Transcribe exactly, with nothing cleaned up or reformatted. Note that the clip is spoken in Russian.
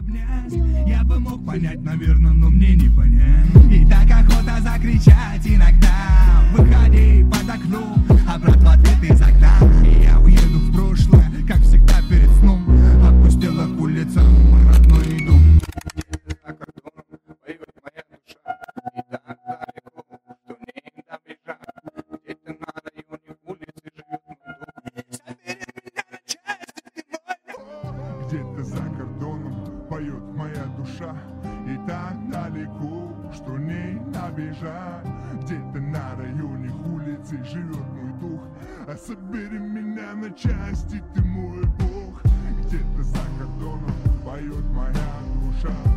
обнять. Я бы мог понять, наверное, но мне не понять. И так охота закричать иногда. Выходи под окно, обратно в ответ из окна. И я уеду в прошлое, как всегда перед сном. Опустила к улицам мой родной дом. За кордоном поет моя душа. И так далеко, что не добежать. Где-то на районе улицы живет мой дух. Собери меня на части, ты мой друг. Где-то за кордоном поет моя душа. И так далеко, что не добежать. Где-то на районе улицы живет мой дух. А собери меня на части, ты мой Бог. Где-то за кордоном поет моя душа.